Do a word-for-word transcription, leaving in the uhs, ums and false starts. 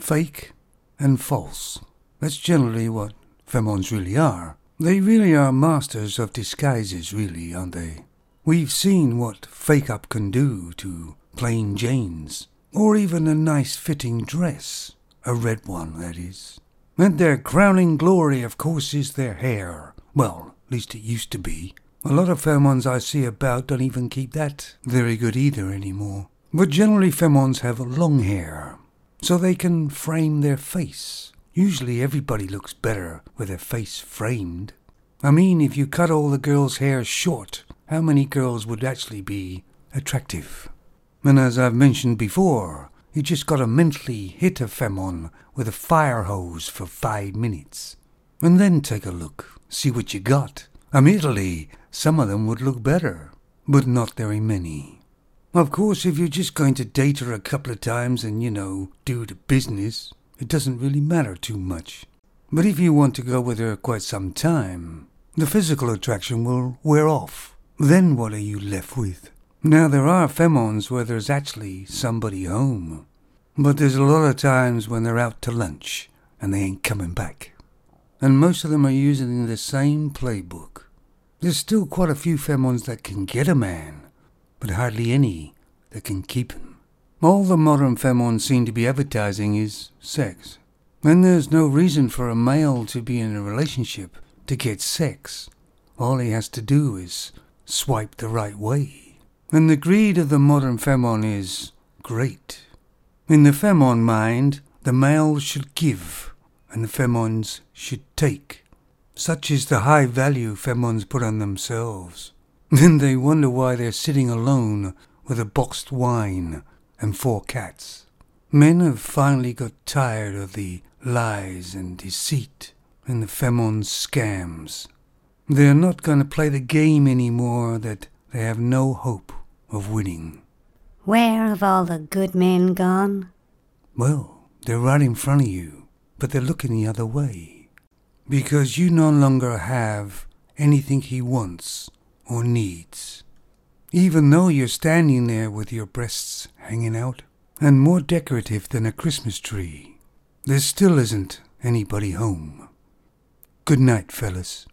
fake and false. That's generally what pheromones really are. They really are masters of disguises, really, aren't they? We've seen what fake-up can do to plain Janes, or even a nice fitting dress, a red one, that is. And their crowning glory, of course, is their hair. Well, at least it used to be. A lot of pheromones I see about don't even keep that very good either anymore. But generally pheromones have long hair, so they can frame their face. Usually everybody looks better with their face framed. I mean, if you cut all the girls' hair short, how many girls would actually be attractive? And as I've mentioned before, you just gotta mentally hit a pheromone with a fire hose for five minutes. And then take a look, see what you got. Admittedly, some of them would look better, but not very many. Of course, if you're just going to date her a couple of times and, you know, do the business, it doesn't really matter too much. But if you want to go with her quite some time, the physical attraction will wear off. Then what are you left with? Now, there are pheromones where there's actually somebody home, but there's a lot of times when they're out to lunch and they ain't coming back. And most of them are using the same playbook. There's still quite a few pheromones that can get a man, but hardly any that can keep him. All the modern pheromones seem to be advertising is sex. And there's no reason for a male to be in a relationship to get sex. All he has to do is swipe the right way. And the greed of the modern pheromone is great. In the pheromone mind, the male should give, and the pheromones should take. Such is the high value pheromones put on themselves. Then they wonder why they're sitting alone with a boxed wine and four cats. Men have finally got tired of the lies and deceit and the pheromone scams. They're not going to play the game anymore that they have no hope of winning. Where have all the good men gone? Well, they're right in front of you, but they're looking the other way. Because you no longer have anything he wants or needs. Even though you're standing there with your breasts hanging out, and more decorative than a Christmas tree, there still isn't anybody home. Good night, fellas.